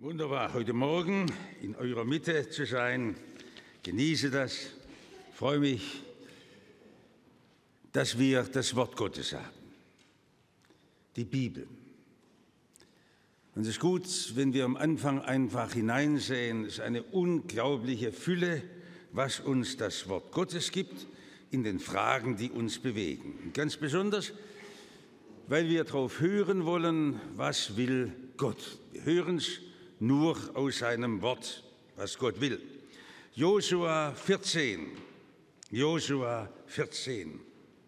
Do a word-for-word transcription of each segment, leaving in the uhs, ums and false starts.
Wunderbar, heute Morgen in eurer Mitte zu sein. Genieße das. Ich freue mich, dass wir das Wort Gottes haben. Die Bibel. Und es ist gut, wenn wir am Anfang einfach hineinsehen. Es ist eine unglaubliche Fülle, was uns das Wort Gottes gibt in den Fragen, die uns bewegen. Und ganz besonders, weil wir darauf hören wollen, was will Gott. Wir hören es nur aus seinem Wort, was Gott will. Josua vierzehn. Josua vierzehn.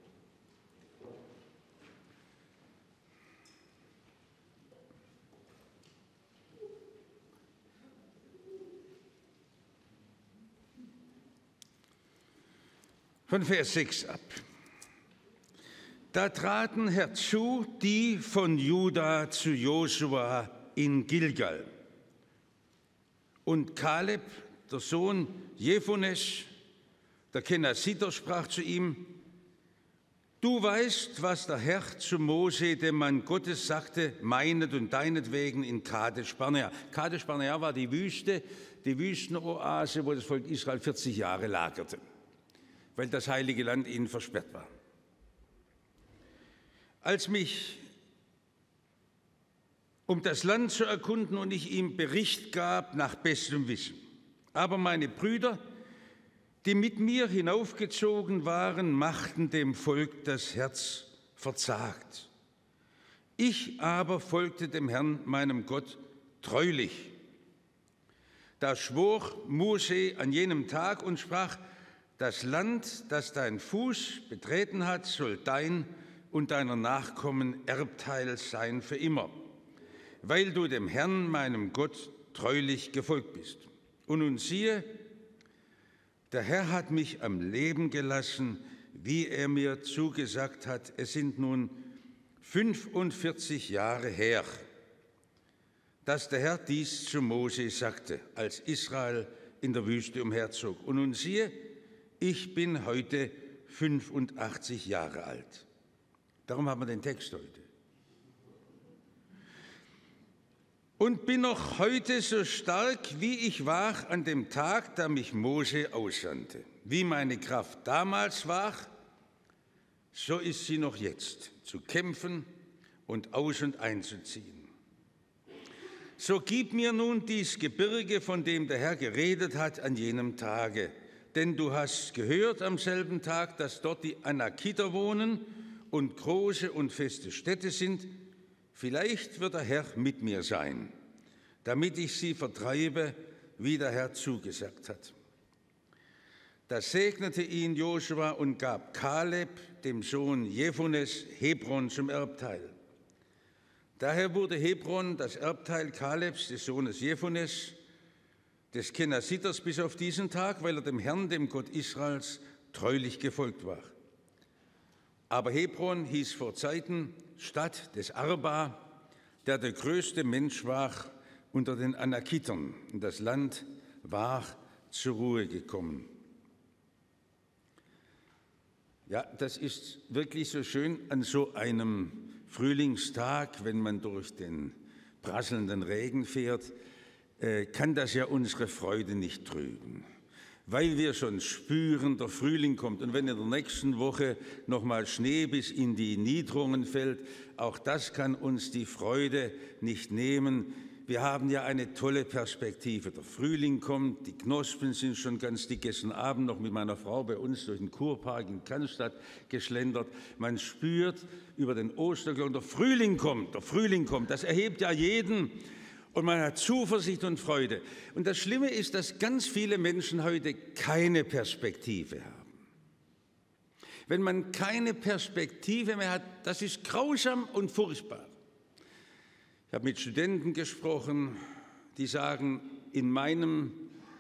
Von Vers sechs ab. Da traten herzu die von Juda zu Josua in Gilgal. Und Kaleb, der Sohn Jephunes, der Kenaziter, sprach zu ihm: Du weißt, was der Herr zu Mose, dem Mann Gottes, sagte, meinet und deinetwegen in Kadesh Barnea. Kadesh Barnea war die Wüste, die Wüstenoase, wo das Volk Israel vierzig Jahre lagerte, weil das heilige Land ihnen versperrt war. Als mich um das Land zu erkunden und ich ihm Bericht gab nach bestem Wissen. Aber meine Brüder, die mit mir hinaufgezogen waren, machten dem Volk das Herz verzagt. Ich aber folgte dem Herrn, meinem Gott, treulich. Da schwor Mose an jenem Tag und sprach: Das Land, das dein Fuß betreten hat, soll dein und deiner Nachkommen Erbteil sein für immer, weil du dem Herrn, meinem Gott, treulich gefolgt bist. Und nun siehe, der Herr hat mich am Leben gelassen, wie er mir zugesagt hat. Es sind nun fünfundvierzig Jahre her, dass der Herr dies zu Mose sagte, als Israel in der Wüste umherzog. Und nun siehe, ich bin heute fünfundachtzig Jahre alt. Darum haben wir den Text heute. Und bin noch heute so stark, wie ich war an dem Tag, da mich Mose aussandte. Wie meine Kraft damals war, so ist sie noch jetzt, zu kämpfen und aus- und einzuziehen. So gib mir nun dies Gebirge, von dem der Herr geredet hat an jenem Tage. Denn du hast gehört am selben Tag, dass dort die Anakiter wohnen und große und feste Städte sind. Vielleicht wird der Herr mit mir sein, damit ich sie vertreibe, wie der Herr zugesagt hat. Da segnete ihn Josua und gab Kaleb, dem Sohn Jephunes, Hebron zum Erbteil. Daher wurde Hebron das Erbteil Kalebs, des Sohnes Jephunes, des Kenaziters, bis auf diesen Tag, weil er dem Herrn, dem Gott Israels, treulich gefolgt war. Aber Hebron hieß vor Zeiten Stadt des Arba, der der größte Mensch war unter den Anakitern. Und das Land war zur Ruhe gekommen. Ja, das ist wirklich so schön an so einem Frühlingstag, wenn man durch den prasselnden Regen fährt, äh, kann das ja unsere Freude nicht trüben. Weil wir schon spüren, der Frühling kommt. Und wenn in der nächsten Woche nochmal Schnee bis in die Niederungen fällt, auch das kann uns die Freude nicht nehmen. Wir haben ja eine tolle Perspektive. Der Frühling kommt, die Knospen sind schon ganz dick. Gestern Abend noch mit meiner Frau bei uns durch den Kurpark in Cannstatt geschlendert. Man spürt über den Osterglocken, der Frühling kommt, der Frühling kommt. Das erhebt ja jeden. Und man hat Zuversicht und Freude. Und das Schlimme ist, dass ganz viele Menschen heute keine Perspektive haben. Wenn man keine Perspektive mehr hat, das ist grausam und furchtbar. Ich habe mit Studenten gesprochen, die sagen, in, meinem,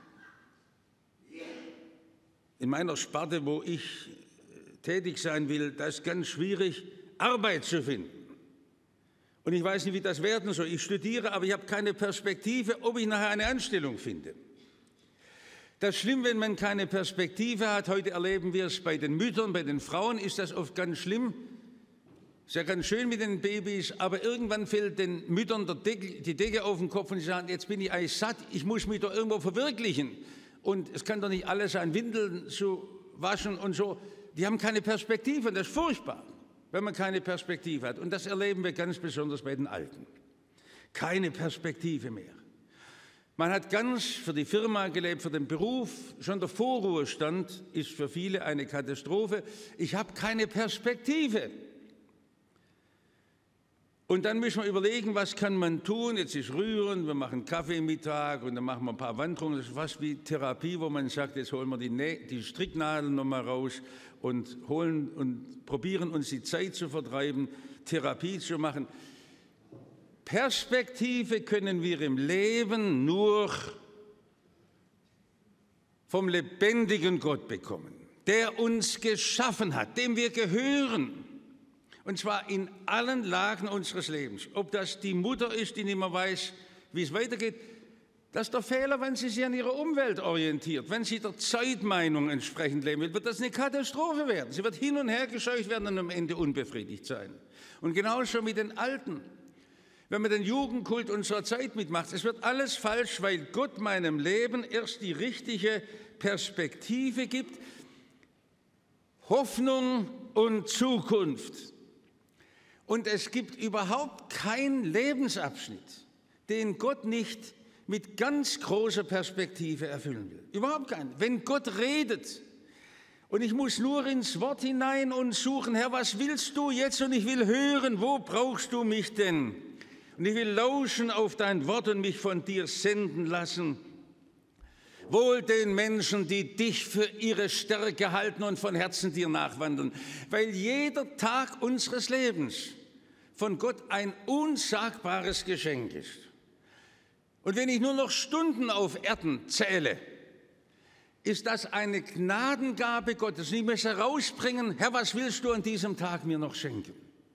in meiner Sparte, wo ich tätig sein will, da ist ganz schwierig, Arbeit zu finden. Und ich weiß nicht, wie das werden soll. Ich studiere, aber ich habe keine Perspektive, ob ich nachher eine Anstellung finde. Das ist schlimm, wenn man keine Perspektive hat. Heute erleben wir es bei den Müttern, bei den Frauen ist das oft ganz schlimm. Ist ja ganz schön mit den Babys, aber irgendwann fällt den Müttern der Decke, die Decke auf den Kopf und sie sagen, jetzt bin ich eigentlich satt, ich muss mich doch irgendwo verwirklichen. Und es kann doch nicht alles sein, Windeln zu waschen und so. Die haben keine Perspektive und das ist furchtbar, wenn man keine Perspektive hat. Und das erleben wir ganz besonders bei den Alten. Keine Perspektive mehr. Man hat ganz für die Firma gelebt, für den Beruf. Schon der Vorruhestand ist für viele eine Katastrophe. Ich habe keine Perspektive. Und dann müssen wir überlegen, was kann man tun. Jetzt ist Rühren, wir machen Kaffeemittag und dann machen wir ein paar Wanderungen. Das ist fast wie Therapie, wo man sagt, jetzt holen wir die, Nä die Stricknadeln nochmal raus und, holen und probieren uns die Zeit zu vertreiben, Therapie zu machen. Perspektive können wir im Leben nur vom lebendigen Gott bekommen, der uns geschaffen hat, dem wir gehören. Und zwar in allen Lagen unseres Lebens. Ob das die Mutter ist, die nicht mehr weiß, wie es weitergeht, das ist der Fehler, wenn sie sich an ihrer Umwelt orientiert. Wenn sie der Zeitmeinung entsprechend leben will, wird das eine Katastrophe werden. Sie wird hin und her gescheucht werden und am Ende unbefriedigt sein. Und genauso mit den Alten. Wenn man den Jugendkult unserer Zeit mitmacht, es wird alles falsch, weil Gott meinem Leben erst die richtige Perspektive gibt, Hoffnung und Zukunft. Und es gibt überhaupt keinen Lebensabschnitt, den Gott nicht mit ganz großer Perspektive erfüllen will. Überhaupt keinen. Wenn Gott redet und ich muss nur ins Wort hinein und suchen, Herr, was willst du jetzt? Und ich will hören, wo brauchst du mich denn? Und ich will lauschen auf dein Wort und mich von dir senden lassen. Wohl den Menschen, die dich für ihre Stärke halten und von Herzen dir nachwandeln, weil jeder Tag unseres Lebens von Gott ein unsagbares Geschenk ist. Und wenn ich nur noch Stunden auf Erden zähle, ist das eine Gnadengabe Gottes. Ich muss herausbringen, Herr, was willst du an diesem Tag mir noch schenken?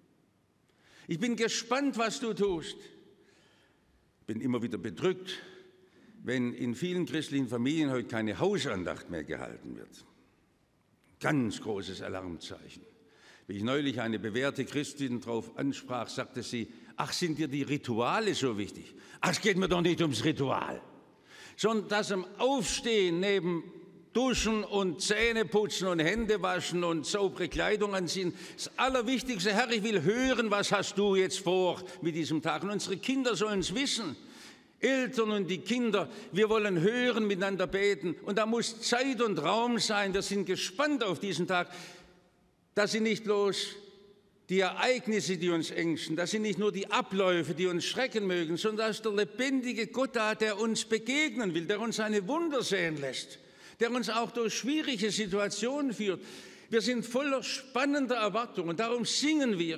Ich bin gespannt, was du tust. Ich bin immer wieder bedrückt, wenn in vielen christlichen Familien heute keine Hausandacht mehr gehalten wird. Ganz großes Alarmzeichen. Wie ich neulich eine bewährte Christin darauf ansprach, sagte sie, ach, sind dir die Rituale so wichtig? Ach, es geht mir doch nicht ums Ritual, sondern das am Aufstehen neben Duschen und Zähne putzen und Hände waschen und saubere Kleidung anziehen. Das Allerwichtigste, Herr, ich will hören, was hast du jetzt vor mit diesem Tag? Und unsere Kinder sollen es wissen. Eltern und die Kinder, wir wollen hören, miteinander beten. Und da muss Zeit und Raum sein. Wir sind gespannt auf diesen Tag, dass sie nicht bloß die Ereignisse, die uns ängsten, dass sie nicht nur die Abläufe, die uns schrecken mögen, sondern dass der lebendige Gott da, der uns begegnen will, der uns seine Wunder sehen lässt, der uns auch durch schwierige Situationen führt. Wir sind voller spannender Erwartungen und darum singen wir.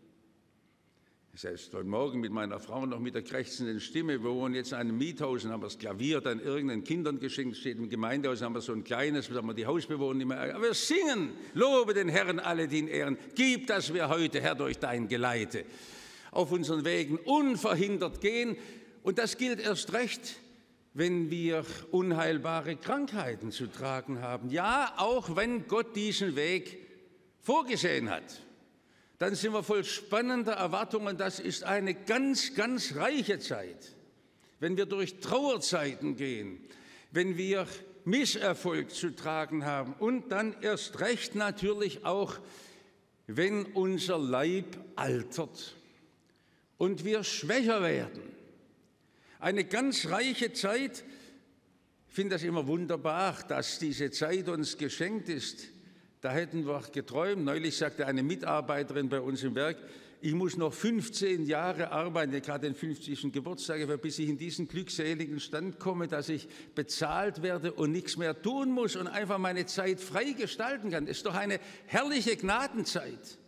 Selbst heute Morgen mit meiner Frau noch mit der krächzenden Stimme, wir wohnen jetzt in einem Miethaus und haben das Klavier dann irgendeinen Kindern geschenkt, steht im Gemeindehaus, haben wir so ein kleines, haben wir die Hausbewohner nicht mehr. Aber wir singen, lobe den Herrn alle, die ihn ehren. Gib, dass wir heute, Herr, durch dein Geleite auf unseren Wegen unverhindert gehen. Und das gilt erst recht, wenn wir unheilbare Krankheiten zu tragen haben. Ja, auch wenn Gott diesen Weg vorgesehen hat. Dann sind wir voll spannender Erwartungen. Das ist eine ganz, ganz reiche Zeit. Wenn wir durch Trauerzeiten gehen, wenn wir Misserfolg zu tragen haben und dann erst recht natürlich auch, wenn unser Leib altert und wir schwächer werden. Eine ganz reiche Zeit. Ich finde das immer wunderbar, dass diese Zeit uns geschenkt ist. Da hätten wir geträumt. Neulich sagte eine Mitarbeiterin bei uns im Werk, ich muss noch fünfzehn Jahre arbeiten, ich gerade den fünfzigsten Geburtstag, bis ich in diesen glückseligen Stand komme, dass ich bezahlt werde und nichts mehr tun muss und einfach meine Zeit frei gestalten kann. Das ist doch eine herrliche Gnadenzeit.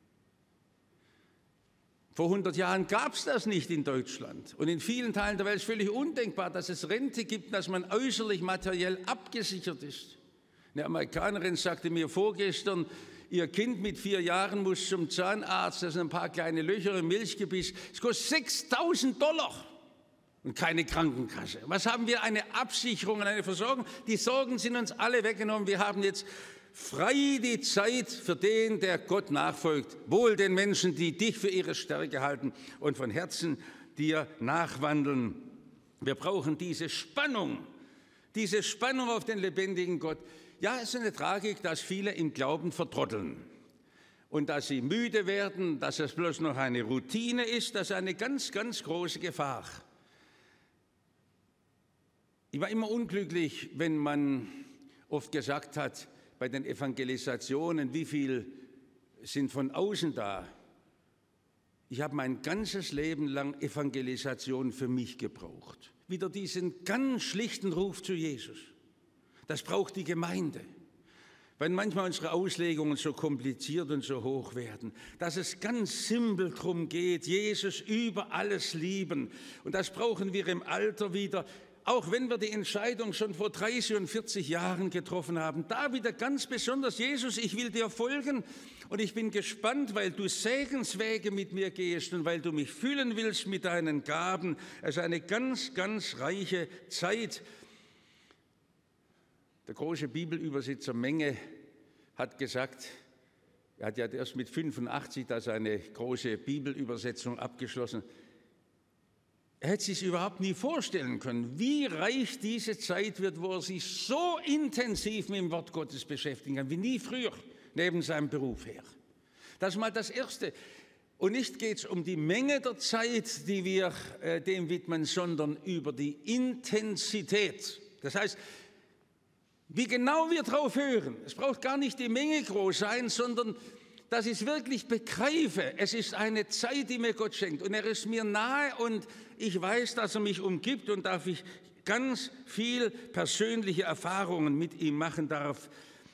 Vor hundert Jahren gab es das nicht in Deutschland. Und in vielen Teilen der Welt ist völlig undenkbar, dass es Rente gibt, dass man äußerlich materiell abgesichert ist. Eine Amerikanerin sagte mir vorgestern, ihr Kind mit vier Jahren muss zum Zahnarzt, das sind ein paar kleine Löcher im Milchgebiss, es kostet sechstausend Dollar und keine Krankenkasse. Was haben wir? Eine Absicherung und eine Versorgung? Die Sorgen sind uns alle weggenommen. Wir haben jetzt frei die Zeit für den, der Gott nachfolgt, wohl den Menschen, die dich für ihre Stärke halten und von Herzen dir nachwandeln. Wir brauchen diese Spannung, diese Spannung auf den lebendigen Gott. Ja, es ist eine Tragik, dass viele im Glauben vertrotteln und dass sie müde werden, dass es bloß noch eine Routine ist, das ist eine ganz, ganz große Gefahr. Ich war immer unglücklich, wenn man oft gesagt hat, bei den Evangelisationen, wie viel sind von außen da. Ich habe mein ganzes Leben lang Evangelisation für mich gebraucht. Wieder diesen ganz schlichten Ruf zu Jesus. Das braucht die Gemeinde. Weil manchmal unsere Auslegungen so kompliziert und so hoch werden, dass es ganz simpel darum geht, Jesus über alles lieben. Und das brauchen wir im Alter wieder. Auch wenn wir die Entscheidung schon vor dreißig und vierzig Jahren getroffen haben, da wieder ganz besonders, Jesus, ich will dir folgen und ich bin gespannt, weil du Segenswege mit mir gehst und weil du mich füllen willst mit deinen Gaben. Es ist eine ganz, ganz reiche Zeit. Der große Bibelübersetzer Menge hat gesagt, er hat ja erst mit fünfundachtzig da seine große Bibelübersetzung abgeschlossen. Er hätte sich überhaupt nie vorstellen können, wie reich diese Zeit wird, wo er sich so intensiv mit dem Wort Gottes beschäftigen kann, wie nie früher, neben seinem Beruf her. Das ist mal das Erste. Und nicht geht es um die Menge der Zeit, die wir äh, dem widmen, sondern über die Intensität. Das heißt, wie genau wir drauf hören. Es braucht gar nicht die Menge groß sein, sondern dass ich es wirklich begreife. Es ist eine Zeit, die mir Gott schenkt und er ist mir nahe und ich weiß, dass er mich umgibt und darf ich ganz viel persönliche Erfahrungen mit ihm machen darf.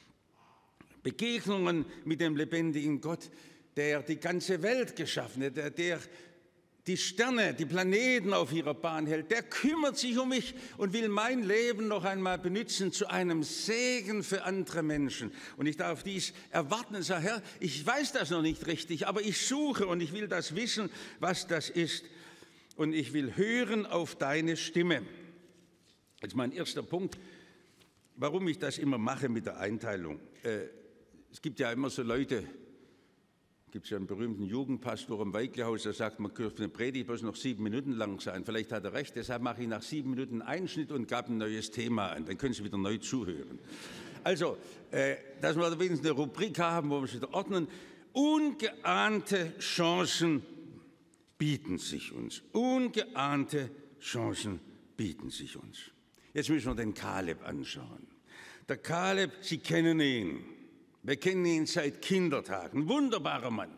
Begegnungen mit dem lebendigen Gott, der die ganze Welt geschaffen hat, der, der die Sterne, die Planeten auf ihrer Bahn hält, der kümmert sich um mich und will mein Leben noch einmal benutzen zu einem Segen für andere Menschen. Und ich darf dies erwarten und sagen, Herr, ich weiß das noch nicht richtig, aber ich suche und ich will das wissen, was das ist. Und ich will hören auf deine Stimme. Jetzt mein erster Punkt, warum ich das immer mache mit der Einteilung. Äh, es gibt ja immer so Leute, gibt es ja einen berühmten Jugendpastor im Weiglehaus, der sagt, man dürfte eine Predigt bloß noch sieben Minuten lang sein. Vielleicht hat er recht, deshalb mache ich nach sieben Minuten einen Einschnitt und gab ein neues Thema an. Dann können Sie wieder neu zuhören. Also, äh, dass wir wenigstens eine Rubrik haben, wo wir es wieder ordnen. Ungeahnte Chancen bieten sich uns. Ungeahnte Chancen bieten sich uns. Jetzt müssen wir den Kaleb anschauen. Der Kaleb, Sie kennen ihn. Wir kennen ihn seit Kindertagen. Ein wunderbarer Mann.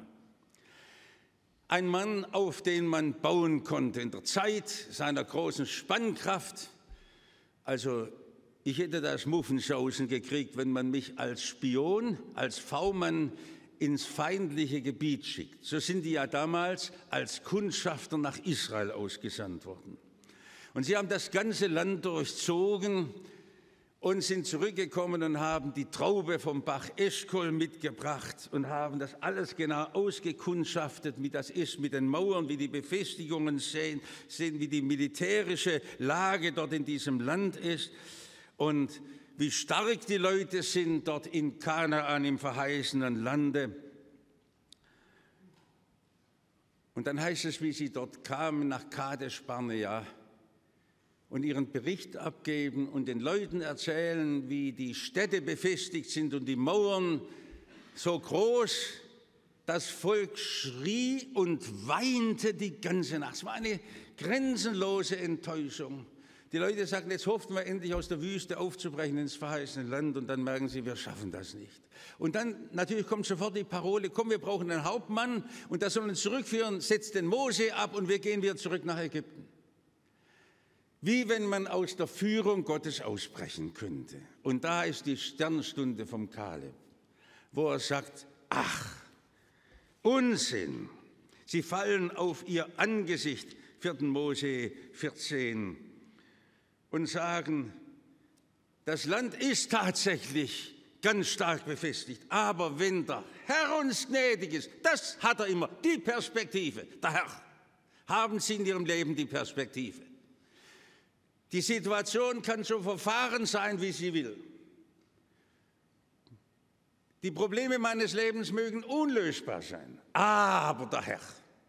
Ein Mann, auf den man bauen konnte in der Zeit seiner großen Spannkraft. Also ich hätte das Muffensausen gekriegt, wenn man mich als Spion, als V-Mann ins feindliche Gebiet schickt. So sind die ja damals als Kundschafter nach Israel ausgesandt worden. Und sie haben das ganze Land durchzogen und sind zurückgekommen und haben die Traube vom Bach Eschkol mitgebracht und haben das alles genau ausgekundschaftet, wie das ist mit den Mauern, wie die Befestigungen sehen, sehen, wie die militärische Lage dort in diesem Land ist und wie stark die Leute sind dort in Kanaan, im verheißenen Lande. Und dann heißt es, wie sie dort kamen nach Kadesh Barnea und ihren Bericht abgeben und den Leuten erzählen, wie die Städte befestigt sind und die Mauern so groß. Das Volk schrie und weinte die ganze Nacht. Es war eine grenzenlose Enttäuschung. Die Leute sagten, jetzt hoffen wir endlich aus der Wüste aufzubrechen ins verheißene Land und dann merken sie, wir schaffen das nicht. Und dann natürlich kommt sofort die Parole, komm, wir brauchen einen Hauptmann und das soll uns zurückführen, setzt den Mose ab und wir gehen wieder zurück nach Ägypten. Wie wenn man aus der Führung Gottes ausbrechen könnte. Und da ist die Sternstunde vom Kaleb, wo er sagt, ach, Unsinn. Sie fallen auf ihr Angesicht, vierter Mose vierzehn, und sagen, das Land ist tatsächlich ganz stark befestigt, aber wenn der Herr uns gnädig ist, das hat er immer, die Perspektive, der Herr, haben Sie in Ihrem Leben die Perspektive. Die Situation kann so verfahren sein, wie sie will. Die Probleme meines Lebens mögen unlösbar sein, aber der Herr,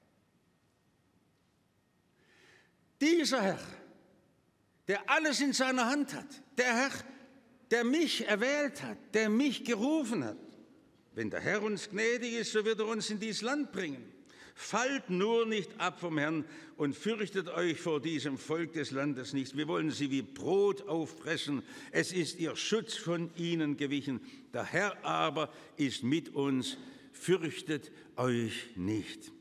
dieser Herr, der alles in seiner Hand hat, der Herr, der mich erwählt hat, der mich gerufen hat. Wenn der Herr uns gnädig ist, so wird er uns in dieses Land bringen. Fallt nur nicht ab vom Herrn und fürchtet euch vor diesem Volk des Landes nicht. Wir wollen sie wie Brot auffressen. Es ist ihr Schutz von ihnen gewichen. Der Herr aber ist mit uns. Fürchtet euch nicht.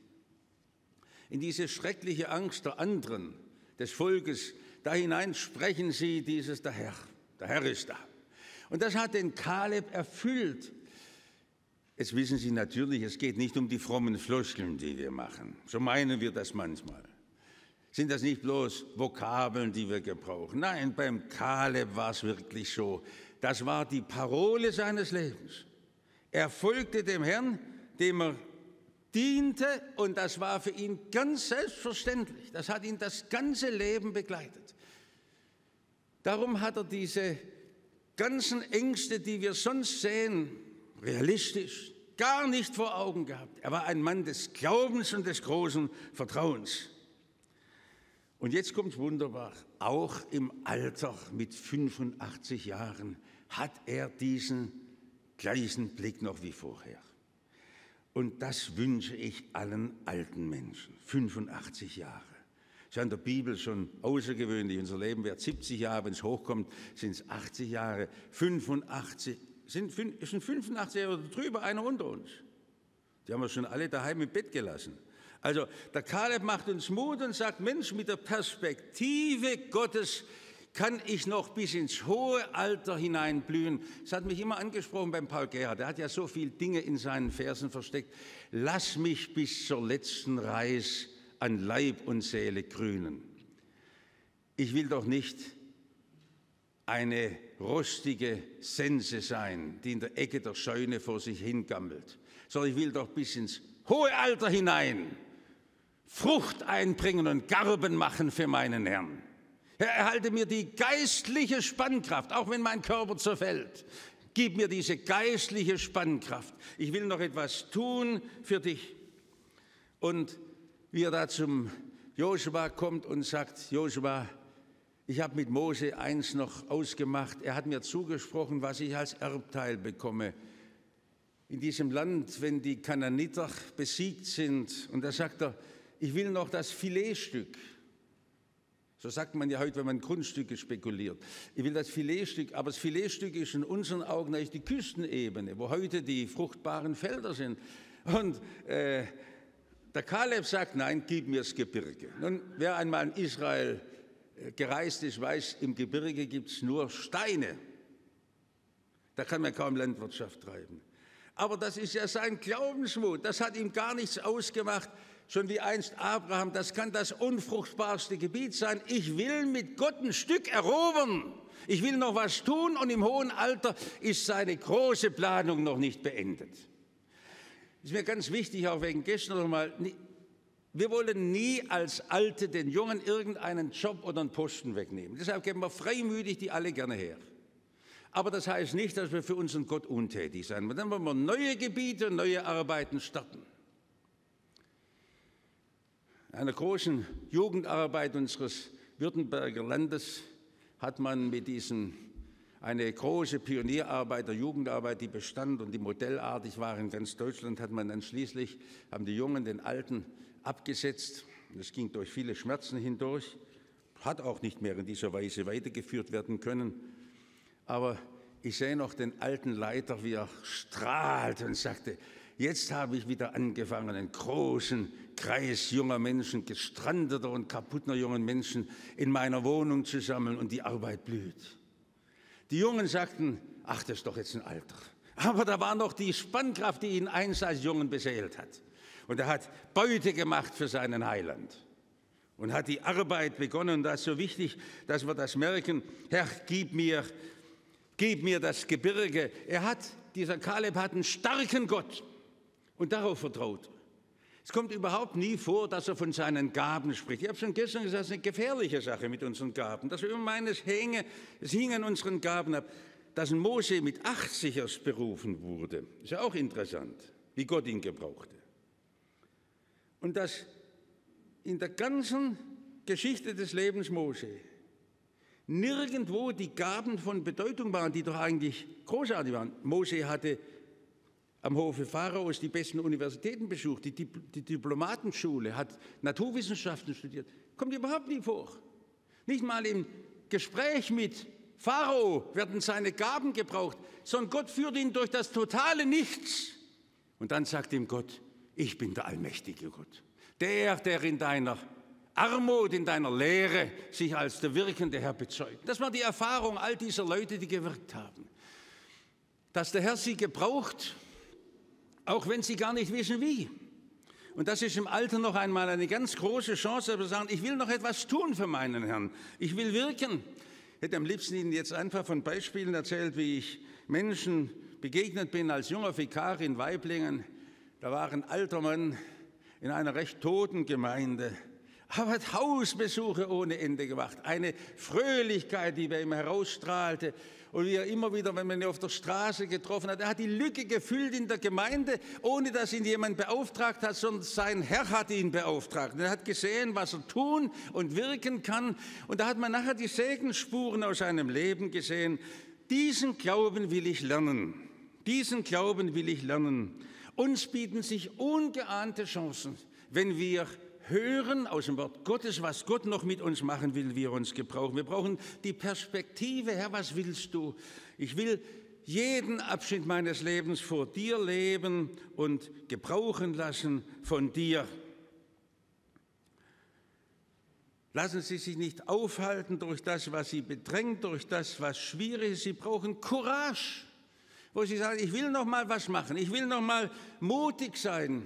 In diese schreckliche Angst der anderen, des Volkes, da hinein sprechen sie dieses, der Herr, der Herr ist da. Und das hat den Kaleb erfüllt. Jetzt wissen Sie natürlich, es geht nicht um die frommen Floskeln, die wir machen. So meinen wir das manchmal. Sind das nicht bloß Vokabeln, die wir gebrauchen? Nein, beim Kaleb war es wirklich so. Das war die Parole seines Lebens. Er folgte dem Herrn, dem er diente, und das war für ihn ganz selbstverständlich. Das hat ihn das ganze Leben begleitet. Darum hat er diese ganzen Ängste, die wir sonst sehen, realistisch, gar nicht vor Augen gehabt. Er war ein Mann des Glaubens und des großen Vertrauens. Und jetzt kommt es wunderbar, auch im Alter mit fünfundachtzig Jahren hat er diesen gleichen Blick noch wie vorher. Und das wünsche ich allen alten Menschen, fünfundachtzig Jahre. Das ist ja in der Bibel schon außergewöhnlich. Unser Leben wird siebzig Jahre, wenn es hochkommt, sind es achtzig Jahre, fünfundachtzig. Sind, ist ein fünfundachtzig oder drüber einer unter uns. Die haben wir schon alle daheim im Bett gelassen. Also der Kaleb macht uns Mut und sagt, Mensch, mit der Perspektive Gottes kann ich noch bis ins hohe Alter hineinblühen. Das hat mich immer angesprochen beim Paul Gerhard. Der hat ja so viele Dinge in seinen Versen versteckt. Lass mich bis zur letzten Reis an Leib und Seele grünen. Ich will doch nicht eine rostige Sense sein, die in der Ecke der Scheune vor sich hingammelt, sondern ich will doch bis ins hohe Alter hinein Frucht einbringen und Garben machen für meinen Herrn. Herr, erhalte mir die geistliche Spannkraft, auch wenn mein Körper zerfällt. Gib mir diese geistliche Spannkraft. Ich will noch etwas tun für dich. Und wie er da zum Josua kommt und sagt, Josua, ich habe mit Mose eins noch ausgemacht. Er hat mir zugesprochen, was ich als Erbteil bekomme. In diesem Land, wenn die Kanaaniter besiegt sind. Und da sagt er, ich will noch das Filetstück. So sagt man ja heute, wenn man Grundstücke spekuliert. Ich will das Filetstück, aber das Filetstück ist in unseren Augen eigentlich die Küstenebene, wo heute die fruchtbaren Felder sind. Und äh, der Kaleb sagt, nein, gib mir das Gebirge. Nun, wer einmal in Israel gereist ist, weiß, im Gebirge gibt es nur Steine. Da kann man kaum Landwirtschaft treiben. Aber das ist ja sein Glaubensmut. Das hat ihm gar nichts ausgemacht. Schon wie einst Abraham, das kann das unfruchtbarste Gebiet sein. Ich will mit Gott ein Stück erobern. Ich will noch was tun und im hohen Alter ist seine große Planung noch nicht beendet. Ist mir ganz wichtig, auch wegen gestern noch mal. Wir wollen nie als Alte den Jungen irgendeinen Job oder einen Posten wegnehmen. Deshalb geben wir freimütig die alle gerne her. Aber das heißt nicht, dass wir für unseren Gott untätig sein. Dann wollen wir neue Gebiete, neue Arbeiten starten. In einer großen Jugendarbeit unseres Württemberger Landes hat man mit diesen, eine große Pionierarbeit der Jugendarbeit, die bestand und die modellartig war in ganz Deutschland, hat man dann schließlich, haben die Jungen den Alten abgesetzt. Das ging durch viele Schmerzen hindurch, hat auch nicht mehr in dieser Weise weitergeführt werden können. Aber ich sehe noch den alten Leiter, wie er strahlt und sagte, jetzt habe ich wieder angefangen, einen großen Kreis junger Menschen, gestrandeter und kaputter junger Menschen in meiner Wohnung zu sammeln und die Arbeit blüht. Die Jungen sagten, ach, das ist doch jetzt ein Alter. Aber da war noch die Spannkraft, die ihn einst als Jungen beseelt hat. Und er hat Beute gemacht für seinen Heiland und hat die Arbeit begonnen. Und das ist so wichtig, dass wir das merken. Herr, gib mir, gib mir das Gebirge. Er hat, dieser Kaleb hat einen starken Gott und darauf vertraut. Es kommt überhaupt nie vor, dass er von seinen Gaben spricht. Ich habe schon gestern gesagt, das ist eine gefährliche Sache mit unseren Gaben, dass wir immer meinen, es hänge, es hing an unseren Gaben ab. dass ein Mose mit achtzig erst berufen wurde. Ist ja auch interessant, wie Gott ihn gebrauchte. Und dass in der ganzen Geschichte des Lebens Mose nirgendwo die Gaben von Bedeutung waren, die doch eigentlich großartig waren. Mose hatte am Hofe Pharaos die besten Universitäten besucht, die, die Diplomatenschule, hat Naturwissenschaften studiert. Kommt überhaupt nie vor. Nicht mal im Gespräch mit Pharao werden seine Gaben gebraucht, sondern Gott führt ihn durch das totale Nichts. Und dann sagt ihm Gott, ich bin der allmächtige Gott. Der, der in deiner Armut, in deiner Lehre sich als der wirkende Herr bezeugt. Das war die Erfahrung all dieser Leute, die gewirkt haben. Dass der Herr sie gebraucht, auch wenn sie gar nicht wissen, wie. Und das ist im Alter noch einmal eine ganz große Chance, aber sagen, ich will noch etwas tun für meinen Herrn. Ich will wirken. Ich hätte am liebsten Ihnen jetzt einfach von Beispielen erzählt, wie ich Menschen begegnet bin als junger Vikar in Waiblingen. Da war ein alter Mann in einer recht toten Gemeinde, aber hat Hausbesuche ohne Ende gemacht. Eine Fröhlichkeit, die bei ihm herausstrahlte. Und wie er immer wieder, wenn man ihn auf der Straße getroffen hat, er hat die Lücke gefüllt in der Gemeinde, ohne dass ihn jemand beauftragt hat, sondern sein Herr hat ihn beauftragt. Und er hat gesehen, was er tun und wirken kann. Und da hat man nachher die Segensspuren aus seinem Leben gesehen. Diesen Glauben will ich lernen. Diesen Glauben will ich lernen. Uns bieten sich ungeahnte Chancen, wenn wir hören aus dem Wort Gottes, was Gott noch mit uns machen will, wir uns gebrauchen. Wir brauchen die Perspektive, Herr, was willst du? Ich will jeden Abschnitt meines Lebens vor dir leben und gebrauchen lassen von dir. Lassen Sie sich nicht aufhalten durch das, was Sie bedrängt, durch das, was schwierig ist. Sie brauchen Courage, wo Sie sagen, ich will noch mal was machen, ich will noch mal mutig sein.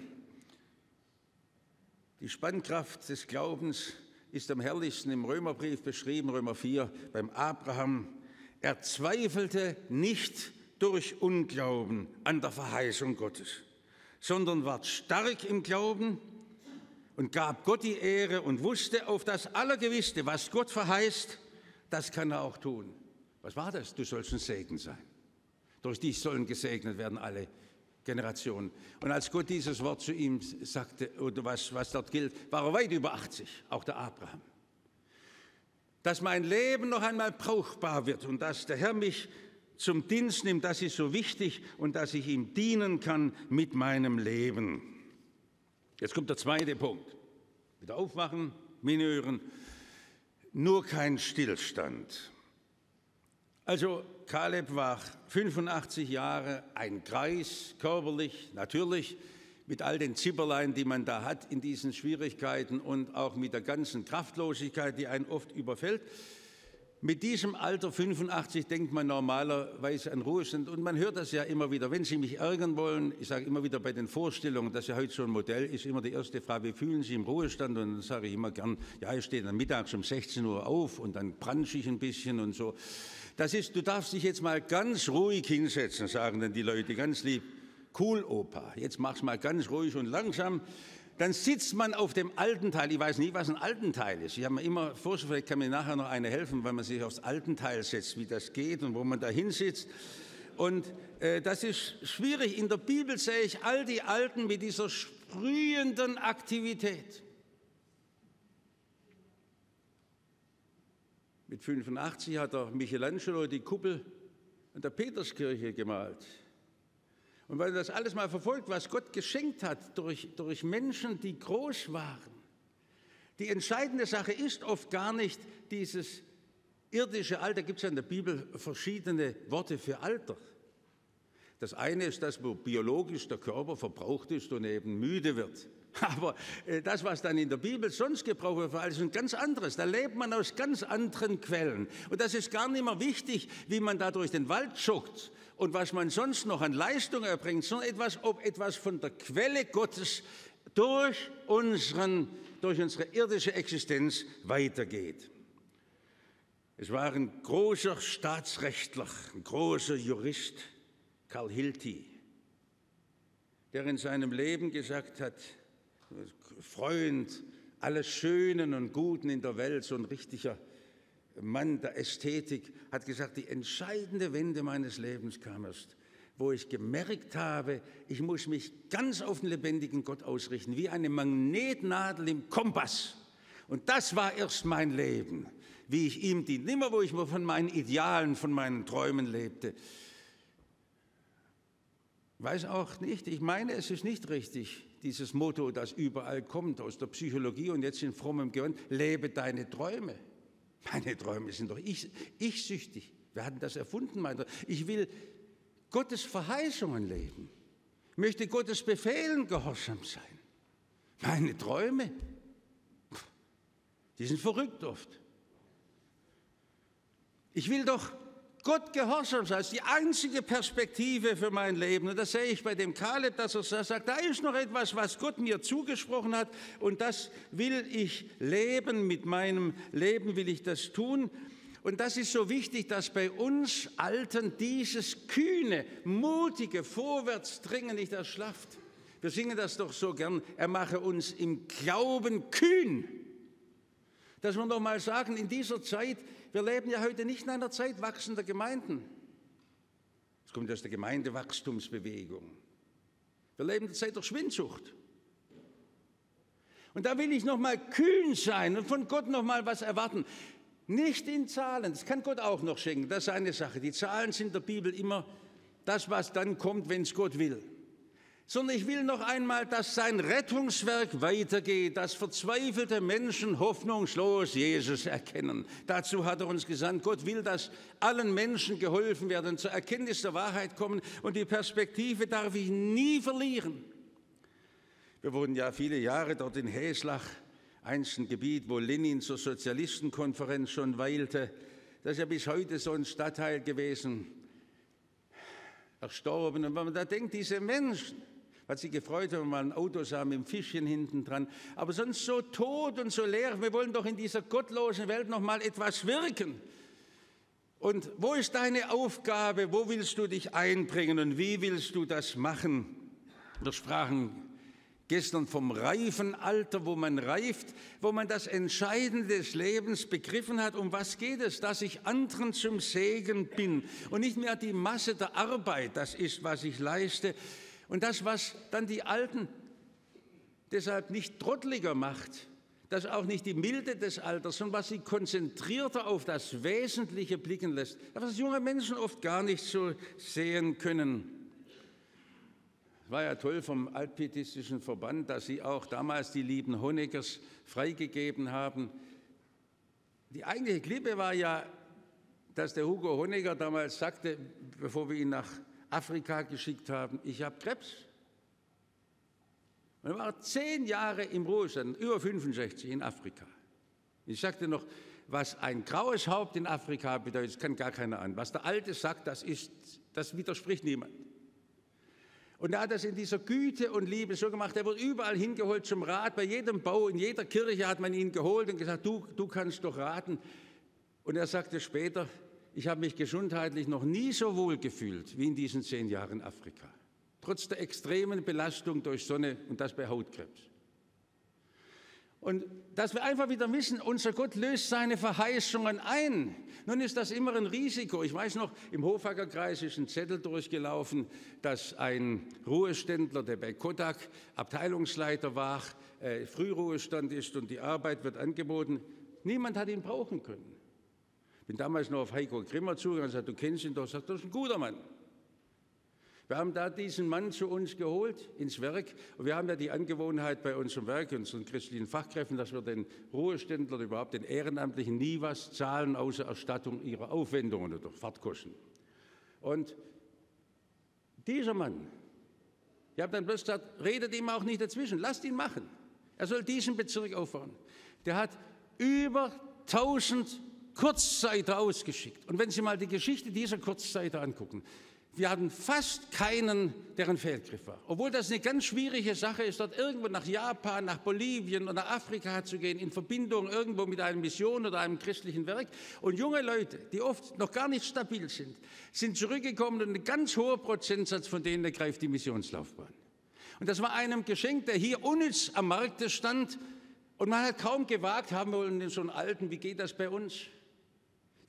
Die Spannkraft des Glaubens ist am herrlichsten im Römerbrief beschrieben, Römer vier, beim Abraham. Er zweifelte nicht durch Unglauben an der Verheißung Gottes, sondern ward stark im Glauben und gab Gott die Ehre und wusste auf das Allergewisse, was Gott verheißt, das kann er auch tun. Was war das? Du sollst ein Segen sein. Durch dich sollen gesegnet werden alle Generationen. Und als Gott dieses Wort zu ihm sagte, oder was, was dort gilt, war er weit über achtzig, auch der Abraham. Dass mein Leben noch einmal brauchbar wird und dass der Herr mich zum Dienst nimmt, das ist so wichtig und dass ich ihm dienen kann mit meinem Leben. Jetzt kommt der zweite Punkt. Wieder aufwachen, minören, nur kein Stillstand. Also Kaleb war fünfundachtzig Jahre, ein Greis, körperlich, natürlich, mit all den Zipperlein, die man da hat in diesen Schwierigkeiten und auch mit der ganzen Kraftlosigkeit, die einen oft überfällt. Mit diesem Alter fünfundachtzig denkt man normalerweise an Ruhestand und man hört das ja immer wieder. Wenn Sie mich ärgern wollen, ich sage immer wieder bei den Vorstellungen, dass ja heute so ein Modell ist, immer die erste Frage, wie fühlen Sie im Ruhestand? Und dann sage ich immer gern, ja, ich stehe dann mittags um sechzehn Uhr auf und dann branche ich ein bisschen und so. Das ist, du darfst dich jetzt mal ganz ruhig hinsetzen, sagen dann die Leute, ganz lieb. Cool, Opa, jetzt mach's mal ganz ruhig und langsam. Dann sitzt man auf dem alten Teil. Ich weiß nicht, was ein alten Teil ist. Ich habe mir immer vorgestellt, vielleicht kann mir nachher noch eine helfen, weil man sich aufs alten Teil setzt, wie das geht und wo man da hinsitzt. Und äh, das ist schwierig. In der Bibel sehe ich all die Alten mit dieser sprühenden Aktivität. Mit fünfundachtzig hat der Michelangelo die Kuppel an der Peterskirche gemalt. Und weil das alles mal verfolgt, was Gott geschenkt hat durch, durch Menschen, die groß waren. Die entscheidende Sache ist oft gar nicht dieses irdische Alter. Da gibt es ja in der Bibel verschiedene Worte für Alter. Das eine ist das, wo biologisch der Körper verbraucht ist und eben müde wird. Aber das, was dann in der Bibel sonst gebraucht wird, ist ein ganz anderes. Da lebt man aus ganz anderen Quellen. Und das ist gar nicht mehr wichtig, wie man da durch den Wald joggt und was man sonst noch an Leistung erbringt, sondern etwas, ob etwas von der Quelle Gottes durch, unseren, durch unsere irdische Existenz weitergeht. Es war ein großer Staatsrechtler, ein großer Jurist, Karl Hilti, der in seinem Leben gesagt hat, Freund alles Schönen und Guten in der Welt, so ein richtiger Mann der Ästhetik, hat gesagt, die entscheidende Wende meines Lebens kam erst, wo ich gemerkt habe, ich muss mich ganz auf den lebendigen Gott ausrichten, wie eine Magnetnadel im Kompass. Und das war erst mein Leben, wie ich ihm diente. Nicht mehr, wo ich von meinen Idealen, von meinen Träumen lebte. Weiß auch nicht, ich meine, es ist nicht richtig, dieses Motto, das überall kommt aus der Psychologie und jetzt in frommem Gewand, lebe deine Träume. Meine Träume sind doch ich, ich-süchtig. Wir hatten das erfunden, meine Träume. Ich will Gottes Verheißungen leben. Ich möchte Gottes Befehlen gehorsam sein. Meine Träume, die sind verrückt oft. Ich will doch Gott gehorsam sein, das ist die einzige Perspektive für mein Leben. Und das sehe ich bei dem Kaleb, dass er sagt, da ist noch etwas, was Gott mir zugesprochen hat und das will ich leben, mit meinem Leben will ich das tun. Und das ist so wichtig, dass bei uns Alten dieses kühne, mutige Vorwärtsdringen nicht erschlafft. Wir singen das doch so gern, er mache uns im Glauben kühn. Dass wir noch mal sagen, in dieser Zeit, wir leben ja heute nicht in einer Zeit wachsender Gemeinden. Das kommt aus der Gemeindewachstumsbewegung. Wir leben in der Zeit der Schwindsucht. Und da will ich noch mal kühn sein und von Gott noch mal was erwarten. Nicht in Zahlen, das kann Gott auch noch schenken, das ist eine Sache. Die Zahlen sind in der Bibel immer das, was dann kommt, wenn es Gott will. Sondern ich will noch einmal, dass sein Rettungswerk weitergeht, dass verzweifelte Menschen hoffnungslos Jesus erkennen. Dazu hat er uns gesandt. Gott will, dass allen Menschen geholfen werden, zur Erkenntnis der Wahrheit kommen und die Perspektive darf ich nie verlieren. Wir wurden ja viele Jahre dort in Heslach, einst ein Gebiet, wo Lenin zur Sozialistenkonferenz schon weilte. Das ist ja bis heute so ein Stadtteil gewesen, erstorben. Und wenn man da denkt, diese Menschen, hat sich gefreut, wenn wir mal ein Auto sah mit einem Fischchen hinten dran, aber sonst so tot und so leer. Wir wollen doch in dieser gottlosen Welt noch mal etwas wirken. Und wo ist deine Aufgabe? Wo willst du dich einbringen und wie willst du das machen? Wir sprachen gestern vom reifen Alter, wo man reift, wo man das Entscheidende des Lebens begriffen hat. Um was geht es? Dass ich anderen zum Segen bin und nicht mehr die Masse der Arbeit, das ist, was ich leiste. Und das, was dann die Alten deshalb nicht trottliger macht, das ist auch nicht die Milde des Alters, sondern was sie konzentrierter auf das Wesentliche blicken lässt, was junge Menschen oft gar nicht so sehen können. Es war ja toll vom Altpietistischen Verband, dass sie auch damals die lieben Honeckers freigegeben haben. Die eigentliche Klippe war ja, dass der Hugo Honecker damals sagte, bevor wir ihn nach Afrika geschickt haben, ich habe Krebs. Und er war zehn Jahre im Ruhestand, über fünfundsechzig in Afrika. Ich sagte noch, was ein graues Haupt in Afrika bedeutet, das kann gar keiner an. Was der Alte sagt, das, ist, das widerspricht niemand. Und er hat das in dieser Güte und Liebe so gemacht, er wurde überall hingeholt zum Rat, bei jedem Bau, in jeder Kirche hat man ihn geholt und gesagt, du, du kannst doch raten. Und er sagte später, ich habe mich gesundheitlich noch nie so wohl gefühlt wie in diesen zehn Jahren Afrika. Trotz der extremen Belastung durch Sonne und das bei Hautkrebs. Und dass wir einfach wieder wissen, unser Gott löst seine Verheißungen ein. Nun ist das immer ein Risiko. Ich weiß noch, im Hofaggerkreis ist ein Zettel durchgelaufen, dass ein Ruheständler, der bei Kodak Abteilungsleiter war, äh, Frühruhestand ist und die Arbeit wird angeboten. Niemand hat ihn brauchen können. Ich bin damals noch auf Heiko Grimmer zugegangen und sagte, du kennst ihn doch, sagt, das ist ein guter Mann. Wir haben da diesen Mann zu uns geholt, ins Werk. Und wir haben ja die Angewohnheit bei unserem Werk, unseren christlichen Fachkräften, dass wir den Ruheständlern, überhaupt den Ehrenamtlichen nie was zahlen, außer Erstattung ihrer Aufwendungen oder Fahrtkosten. Und dieser Mann, ich habe dann bloß gesagt, redet ihm auch nicht dazwischen, lasst ihn machen. Er soll diesen Bezirk aufbauen. Der hat über tausend Kurzzeiter ausgeschickt. Und wenn Sie mal die Geschichte dieser Kurzzeiter angucken, wir hatten fast keinen, der ein Fehlgriff war. Obwohl das eine ganz schwierige Sache ist, dort irgendwo nach Japan, nach Bolivien oder nach Afrika zu gehen, in Verbindung irgendwo mit einer Mission oder einem christlichen Werk. Und junge Leute, die oft noch gar nicht stabil sind, sind zurückgekommen und ein ganz hoher Prozentsatz von denen ergreift die Missionslaufbahn. Und das war einem geschenkt, der hier unnütz am Markte stand. Und man hat kaum gewagt, haben wir so einen Alten, wie geht das bei uns?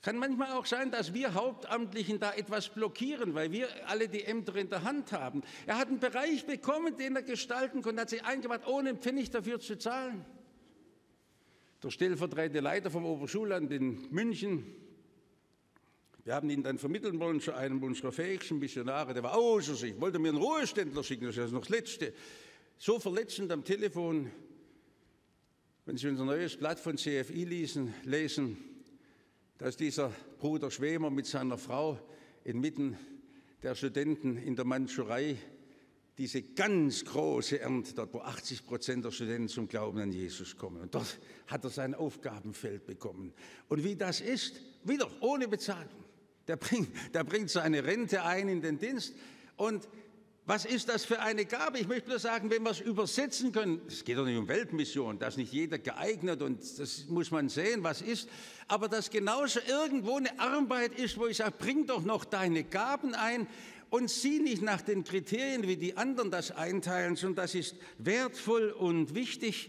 Kann manchmal auch sein, dass wir Hauptamtlichen da etwas blockieren, weil wir alle die Ämter in der Hand haben. Er hat einen Bereich bekommen, den er gestalten konnte, hat sich eingebracht, ohne einen Pfennig dafür zu zahlen. Der stellvertretende Leiter vom Oberschulamt in München, wir haben ihn dann vermitteln wollen zu einem unserer fähigsten Missionare, der war außer sich, wollte mir einen Ruheständler schicken, das ist noch das Letzte. So verletzend am Telefon, wenn Sie unser neues Blatt von C F I lesen, lesen, dass dieser Bruder Schwemer mit seiner Frau inmitten der Studenten in der Mandschurei diese ganz große Ernte, dort wo achtzig Prozent der Studenten zum Glauben an Jesus kommen. Und dort hat er sein Aufgabenfeld bekommen. Und wie das ist, wieder ohne Bezahlung. Der bringt, der bringt seine Rente ein in den Dienst. Und was ist das für eine Gabe? Ich möchte nur sagen, wenn wir es übersetzen können, es geht doch nicht um Weltmission, da ist nicht jeder geeignet und das muss man sehen, was ist, aber dass genauso irgendwo eine Arbeit ist, wo ich sage, bring doch noch deine Gaben ein und sieh nicht nach den Kriterien, wie die anderen das einteilen, sondern das ist wertvoll und wichtig.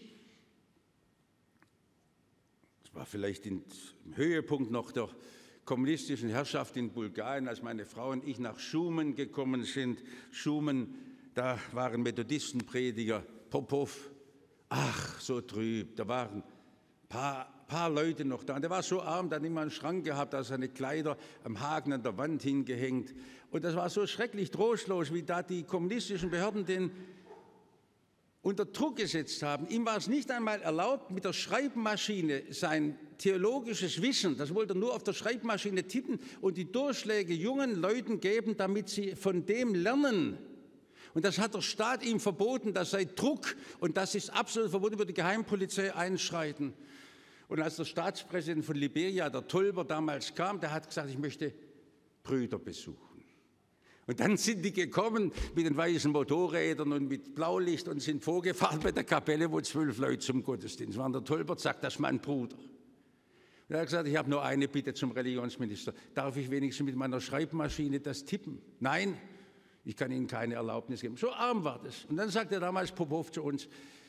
Das war vielleicht im Höhepunkt noch der kommunistischen Herrschaft in Bulgarien, als meine Frau und ich nach Schumen gekommen sind. Schumen, da waren Methodistenprediger, Popov, ach, so trüb, da waren ein paar, paar Leute noch da. Und der war so arm, der hat immer einen Schrank gehabt, da seine Kleider am Haken an der Wand hingehängt. Und das war so schrecklich trostlos, wie da die kommunistischen Behörden den unter Druck gesetzt haben. Ihm war es nicht einmal erlaubt, mit der Schreibmaschine sein theologisches Wissen, das wollte er nur auf der Schreibmaschine tippen und die Durchschläge jungen Leuten geben, damit sie von dem lernen. Und das hat der Staat ihm verboten, das sei Druck und das ist absolut verboten, würde die Geheimpolizei einschreiten. Und als der Staatspräsident von Liberia, der Tolber, damals kam, der hat gesagt, ich möchte Brüder besuchen. Und dann sind die gekommen mit den weißen Motorrädern und mit Blaulicht und sind vorgefahren bei der Kapelle, wo zwölf Leute zum Gottesdienst waren. Der Tolbert sagt, das ist mein Bruder. Und er hat gesagt, ich habe nur eine Bitte zum Religionsminister. Darf ich wenigstens mit meiner Schreibmaschine das tippen? Nein, ich kann Ihnen keine Erlaubnis geben. So arm war das. Und dann sagte damals Popov zu uns,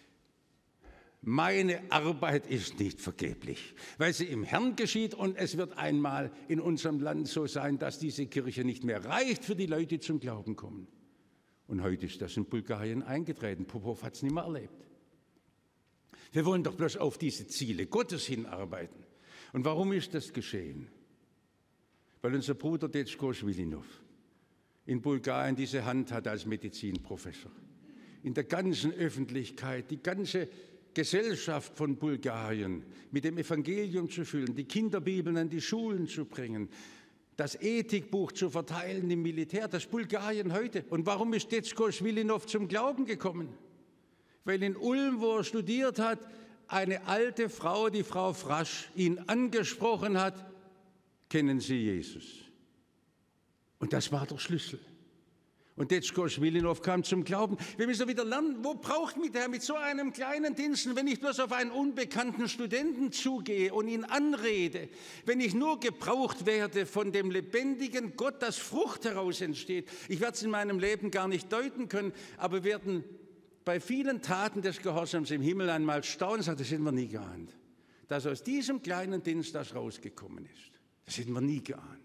meine Arbeit ist nicht vergeblich, weil sie im Herrn geschieht und es wird einmal in unserem Land so sein, dass diese Kirche nicht mehr reicht für die Leute, die zum Glauben kommen. Und heute ist das in Bulgarien eingetreten. Popov hat es nicht mehr erlebt. Wir wollen doch bloß auf diese Ziele Gottes hinarbeiten. Und warum ist das geschehen? Weil unser Bruder Detschko Schwilinov in Bulgarien diese Hand hat als Medizinprofessor. In der ganzen Öffentlichkeit, die ganze Gesellschaft von Bulgarien mit dem Evangelium zu füllen, die Kinderbibeln an die Schulen zu bringen, das Ethikbuch zu verteilen im Militär, das Bulgarien heute. Und warum ist Detschko Schwilinov zum Glauben gekommen? Weil in Ulm, wo er studiert hat, eine alte Frau, die Frau Frasch, ihn angesprochen hat, kennen Sie Jesus? Und das war der Schlüssel. Und Detschko Schwilinov kam zum Glauben. Wir müssen wieder lernen, wo braucht mich der mit so einem kleinen Dienst, wenn ich bloß auf einen unbekannten Studenten zugehe und ihn anrede, wenn ich nur gebraucht werde von dem lebendigen Gott, dass Frucht heraus entsteht. Ich werde es in meinem Leben gar nicht deuten können, aber wir werden bei vielen Taten des Gehorsams im Himmel einmal staunen, sagt, das hätten wir nie geahnt, dass aus diesem kleinen Dienst das rausgekommen ist. Das hätten wir nie geahnt.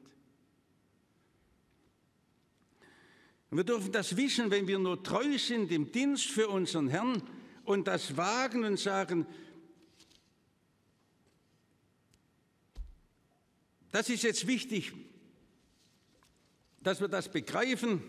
Und wir dürfen das wissen, wenn wir nur treu sind im Dienst für unseren Herrn und das wagen und sagen, das ist jetzt wichtig, dass wir das begreifen.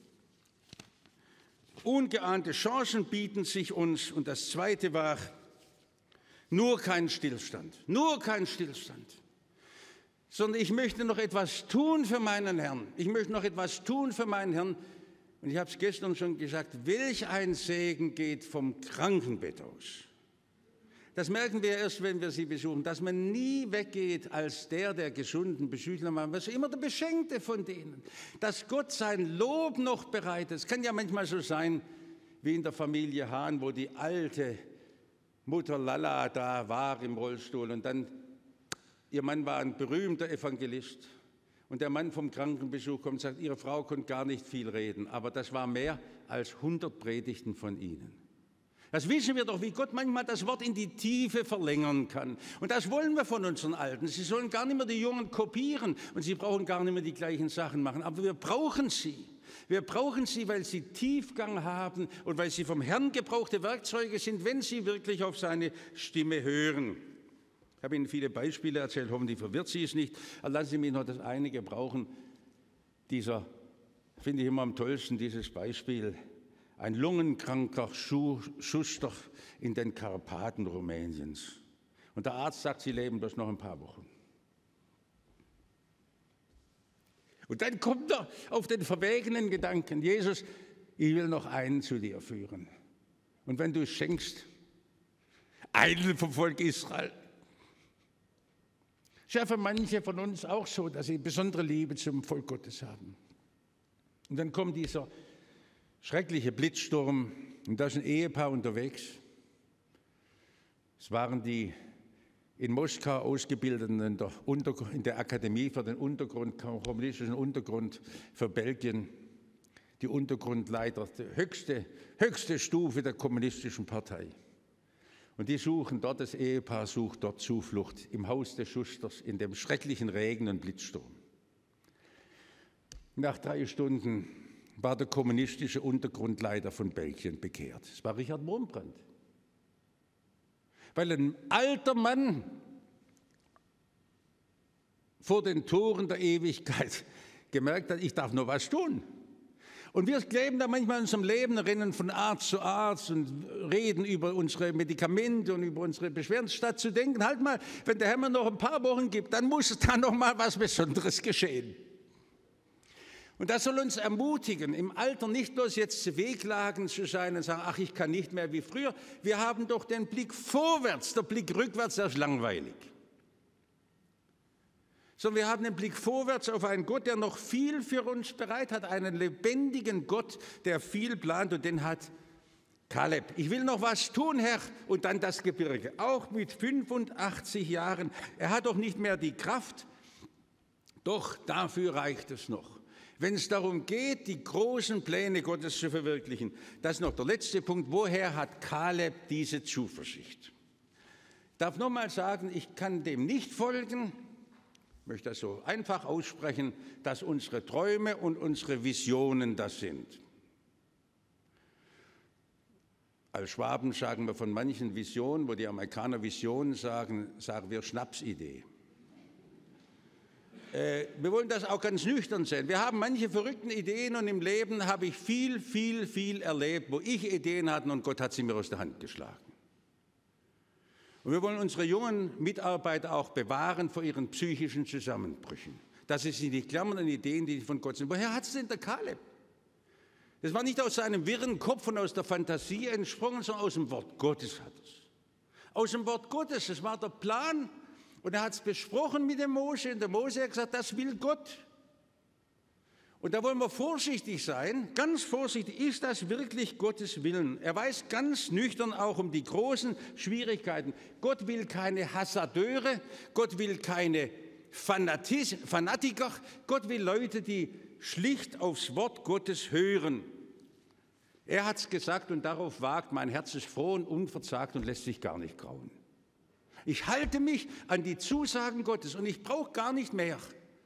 Ungeahnte Chancen bieten sich uns. Und das Zweite war, nur kein Stillstand, nur kein Stillstand. Sondern ich möchte noch etwas tun für meinen Herrn. Ich möchte noch etwas tun für meinen Herrn. Und ich habe es gestern schon gesagt, welch ein Segen geht vom Krankenbett aus. Das merken wir erst, wenn wir sie besuchen, dass man nie weggeht als der, der gesunden Beschüler macht, was immer der Beschenkte von denen. Dass Gott sein Lob noch bereitet. Es kann ja manchmal so sein, wie in der Familie Hahn, wo die alte Mutter Lalla da war im Rollstuhl und dann, ihr Mann war ein berühmter Evangelist. Und der Mann vom Krankenbesuch kommt und sagt, Ihre Frau konnte gar nicht viel reden, aber das war mehr als hundert Predigten von Ihnen. Das wissen wir doch, wie Gott manchmal das Wort in die Tiefe verlängern kann. Und das wollen wir von unseren Alten. Sie sollen gar nicht mehr die Jungen kopieren und sie brauchen gar nicht mehr die gleichen Sachen machen. Aber wir brauchen sie. Wir brauchen sie, weil sie Tiefgang haben und weil sie vom Herrn gebrauchte Werkzeuge sind, wenn sie wirklich auf seine Stimme hören. Ich habe Ihnen viele Beispiele erzählt, hoffentlich verwirrt Sie es nicht. Aber lassen Sie mich noch das eine gebrauchen. Dieser, finde ich immer am tollsten, dieses Beispiel. Ein lungenkranker Schuster in den Karpaten Rumäniens. Und der Arzt sagt, Sie leben bloß noch ein paar Wochen. Und dann kommt er auf den verwegenen Gedanken, Jesus, ich will noch einen zu dir führen. Und wenn du es schenkst, einen vom Volk Israel. Es ist ja für manche von uns auch so, dass sie besondere Liebe zum Volk Gottes haben. Und dann kommt dieser schreckliche Blitzsturm und da ist ein Ehepaar unterwegs. Es waren die in Moskau Ausgebildeten in der, Untergrund, in der Akademie für den Untergrund, kommunistischen Untergrund für Belgien, die Untergrundleiter, die höchste, höchste Stufe der kommunistischen Partei. Und die suchen dort, das Ehepaar sucht dort Zuflucht im Haus des Schusters in dem schrecklichen Regen und Blitzsturm. Nach drei Stunden war der kommunistische Untergrundleiter von Belgien bekehrt. Es war Richard Wurmbrand. Weil ein alter Mann vor den Toren der Ewigkeit gemerkt hat, ich darf noch was tun. Und wir leben da manchmal in unserem Leben, rennen von Arzt zu Arzt und reden über unsere Medikamente und über unsere Beschwerden, statt zu denken, halt mal, wenn der Herr mir noch ein paar Wochen gibt, dann muss da noch mal was Besonderes geschehen. Und das soll uns ermutigen, im Alter nicht bloß jetzt Wehklagen zu sein und sagen, ach, ich kann nicht mehr wie früher. Wir haben doch den Blick vorwärts, der Blick rückwärts, der ist langweilig. Sondern wir haben den Blick vorwärts auf einen Gott, der noch viel für uns bereit hat, einen lebendigen Gott, der viel plant, und den hat Kaleb. Ich will noch was tun, Herr, und dann das Gebirge. Auch mit fünfundachtzig Jahren. Er hat doch nicht mehr die Kraft, doch dafür reicht es noch. Wenn es darum geht, die großen Pläne Gottes zu verwirklichen, das ist noch der letzte Punkt. Woher hat Kaleb diese Zuversicht? Ich darf nochmal sagen, ich kann dem nicht folgen, ich möchte das so einfach aussprechen, dass unsere Träume und unsere Visionen das sind. Als Schwaben sagen wir von manchen Visionen, wo die Amerikaner Visionen sagen, sagen wir Schnapsidee. Wir wollen das auch ganz nüchtern sehen. Wir haben manche verrückten Ideen und im Leben habe ich viel, viel, viel erlebt, wo ich Ideen hatte und Gott hat sie mir aus der Hand geschlagen. Und wir wollen unsere jungen Mitarbeiter auch bewahren vor ihren psychischen Zusammenbrüchen. Das sind die Klammern und Ideen, die von Gott sind. Woher hat es denn der Kaleb? Das war nicht aus seinem wirren Kopf und aus der Fantasie entsprungen, sondern aus dem Wort Gottes hat es. Aus dem Wort Gottes, das war der Plan. Und er hat es besprochen mit dem Mose und der Mose hat gesagt, das will Gott. Und da wollen wir vorsichtig sein, ganz vorsichtig, ist das wirklich Gottes Willen? Er weiß ganz nüchtern auch um die großen Schwierigkeiten. Gott will keine Hasardeure, Gott will keine Fanatis, Fanatiker, Gott will Leute, die schlicht aufs Wort Gottes hören. Er hat es gesagt und darauf wagt, mein Herz ist froh und unverzagt und lässt sich gar nicht grauen. Ich halte mich an die Zusagen Gottes und ich brauche gar nicht mehr.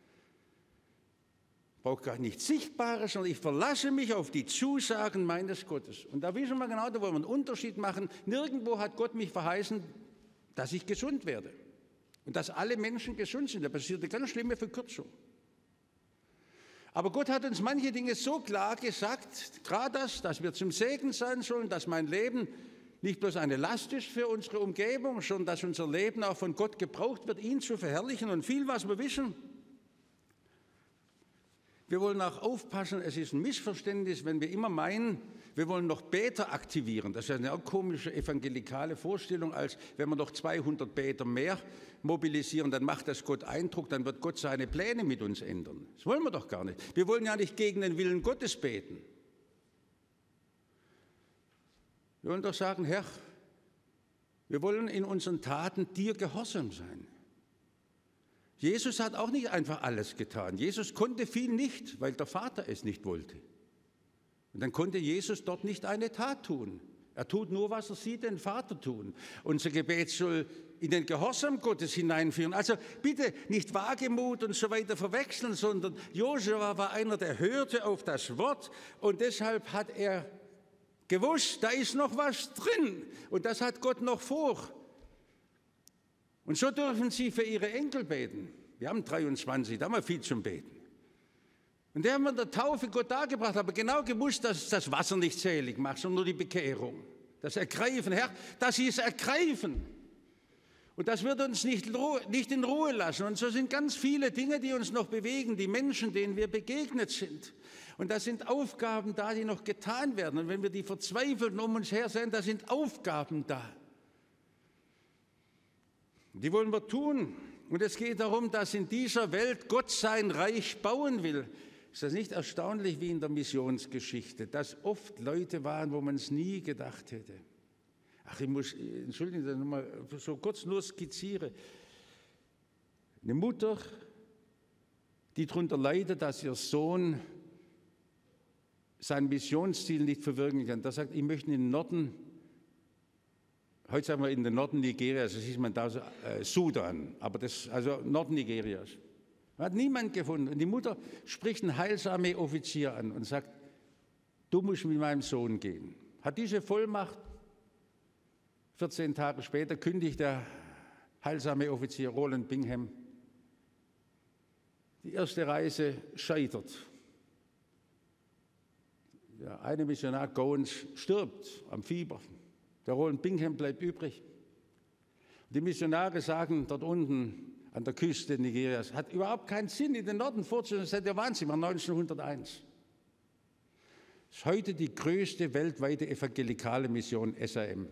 Ich brauche gar nichts Sichtbares, sondern ich verlasse mich auf die Zusagen meines Gottes. Und da wissen wir genau, da wollen wir einen Unterschied machen. Nirgendwo hat Gott mich verheißen, dass ich gesund werde. Und dass alle Menschen gesund sind. Da passiert eine ganz schlimme Verkürzung. Aber Gott hat uns manche Dinge so klar gesagt, gerade das, dass wir zum Segen sein sollen, dass mein Leben nicht bloß eine Last ist für unsere Umgebung, sondern dass unser Leben auch von Gott gebraucht wird, ihn zu verherrlichen und viel, was wir wissen. Wir wollen auch aufpassen, es ist ein Missverständnis, wenn wir immer meinen, wir wollen noch Beter aktivieren. Das ist eine auch komische evangelikale Vorstellung, als wenn wir noch zweihundert Beter mehr mobilisieren, dann macht das Gott Eindruck, dann wird Gott seine Pläne mit uns ändern. Das wollen wir doch gar nicht. Wir wollen ja nicht gegen den Willen Gottes beten. Wir wollen doch sagen, Herr, wir wollen in unseren Taten dir gehorsam sein. Jesus hat auch nicht einfach alles getan. Jesus konnte viel nicht, weil der Vater es nicht wollte. Und dann konnte Jesus dort nicht eine Tat tun. Er tut nur, was er sieht, den Vater tun. Unser Gebet soll in den Gehorsam Gottes hineinführen. Also bitte nicht Wagemut und so weiter verwechseln, sondern Josua war einer, der hörte auf das Wort und deshalb hat er gewusst, da ist noch was drin und das hat Gott noch vor. Und so dürfen Sie für Ihre Enkel beten. Wir haben dreiundzwanzig, da haben wir viel zum Beten. Und der haben wir in der Taufe Gott dargebracht, aber genau gewusst, dass das Wasser nicht selig macht, sondern nur die Bekehrung. Das Ergreifen, Herr, dass Sie es ergreifen. Und das wird uns nicht, nicht in Ruhe lassen. Und so sind ganz viele Dinge, die uns noch bewegen, die Menschen, denen wir begegnet sind. Und da sind Aufgaben da, die noch getan werden. Und wenn wir die Verzweifelten um uns her sehen, da sind Aufgaben da. Die wollen wir tun. Und es geht darum, dass in dieser Welt Gott sein Reich bauen will. Ist das nicht erstaunlich wie in der Missionsgeschichte, dass oft Leute waren, wo man es nie gedacht hätte? Ach, ich muss, entschuldigen Sie, nochmal so kurz nur skizziere. Eine Mutter, die darunter leidet, dass ihr Sohn sein Missionsziel nicht verwirklichen kann. Da sagt, ich möchte in den Norden, heute sagen wir in den Norden Nigerias, das ist man da so, äh, Sudan, aber das, also Norden Nigerias. Hat niemand gefunden. Und die Mutter spricht einen Heilsarmee-Offizier an und sagt, du musst mit meinem Sohn gehen. Hat diese Vollmacht. vierzehn Tage später kündigt der Heilsarmee-Offizier Roland Bingham. Die erste Reise scheitert. Der eine Missionar Goins stirbt am Fieber. Der Roland Bingham bleibt übrig. Die Missionare sagen dort unten, an der Küste Nigerias, hat überhaupt keinen Sinn, in den Norden vorzustellen. Das ist der Wahnsinn, war neunzehnhunderteins. Das ist heute die größte weltweite evangelikale Mission, S A M.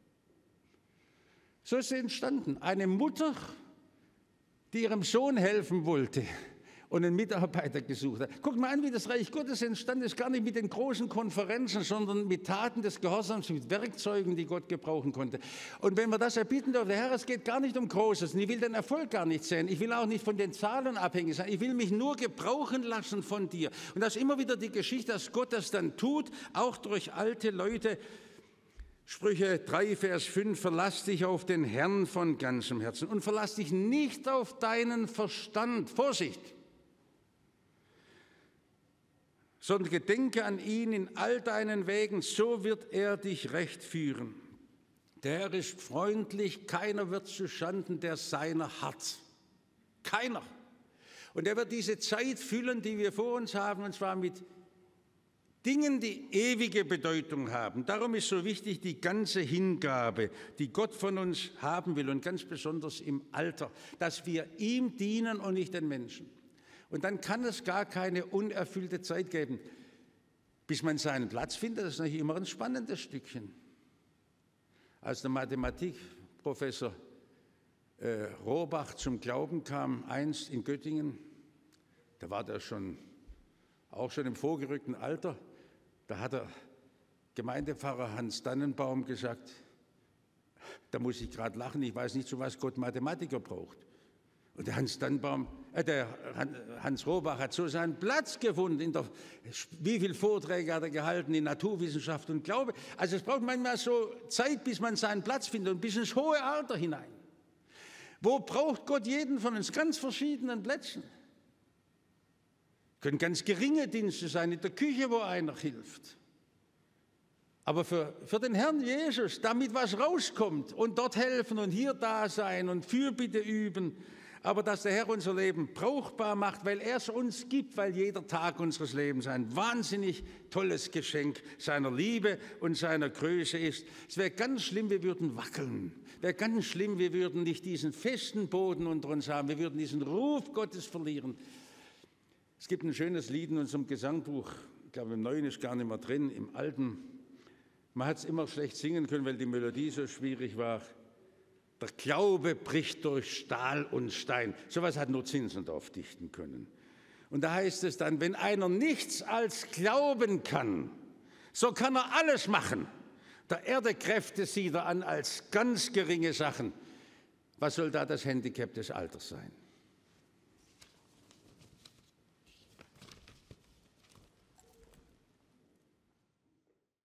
So ist sie entstanden. Eine Mutter, die ihrem Sohn helfen wollte und einen Mitarbeiter gesucht hat. Guckt mal an, wie das Reich Gottes entstanden ist, gar nicht mit den großen Konferenzen, sondern mit Taten des Gehorsams, mit Werkzeugen, die Gott gebrauchen konnte. Und wenn wir das erbitten dürfen, Herr, es geht gar nicht um Großes, und ich will den Erfolg gar nicht sehen, ich will auch nicht von den Zahlen abhängig sein, ich will mich nur gebrauchen lassen von dir. Und das ist immer wieder die Geschichte, dass Gott das dann tut, auch durch alte Leute. Sprüche drei, Vers fünf, verlass dich auf den Herrn von ganzem Herzen und verlass dich nicht auf deinen Verstand. Vorsicht! Sondern gedenke an ihn in all deinen Wegen, so wird er dich recht führen. Der Herr ist freundlich, keiner wird zu Schanden, der seiner hat. Keiner. Und er wird diese Zeit füllen, die wir vor uns haben, und zwar mit Dingen, die ewige Bedeutung haben. Darum ist so wichtig die ganze Hingabe, die Gott von uns haben will, und ganz besonders im Alter, dass wir ihm dienen und nicht den Menschen. Und dann kann es gar keine unerfüllte Zeit geben, bis man seinen Platz findet. Das ist natürlich immer ein spannendes Stückchen. Als der Mathematikprofessor äh, Rohrbach zum Glauben kam, einst in Göttingen, da war der schon, auch schon im vorgerückten Alter, da hat der Gemeindepfarrer Hans Dannenbaum gesagt, da muss ich gerade lachen, ich weiß nicht, zu was Gott Mathematiker braucht. Und der Hans Dannenbaum, äh, der Hans Rohrbach hat so seinen Platz gefunden. In der, wie viele Vorträge hat er gehalten in Naturwissenschaft und Glaube? Also es braucht manchmal so Zeit, bis man seinen Platz findet und bis ins hohe Alter hinein. Wo braucht Gott jeden von uns? Ganz verschiedenen Plätzen. Können ganz geringe Dienste sein, in der Küche, wo einer hilft. Aber für, für den Herrn Jesus, damit was rauskommt und dort helfen und hier da sein und Fürbitte üben, aber dass der Herr unser Leben brauchbar macht, weil er es uns gibt, weil jeder Tag unseres Lebens ein wahnsinnig tolles Geschenk seiner Liebe und seiner Größe ist. Es wäre ganz schlimm, wir würden wackeln. Es wäre ganz schlimm, wir würden nicht diesen festen Boden unter uns haben. Wir würden diesen Ruf Gottes verlieren. Es gibt ein schönes Lied in unserem Gesangbuch, ich glaube im Neuen ist gar nicht mehr drin, im Alten. Man hat es immer schlecht singen können, weil die Melodie so schwierig war. Der Glaube bricht durch Stahl und Stein. So etwas hat nur Zinzendorf dichten können. Und da heißt es dann, wenn einer nichts als glauben kann, so kann er alles machen. Der Erde Kräfte sieht er an als ganz geringe Sachen. Was soll da das Handicap des Alters sein?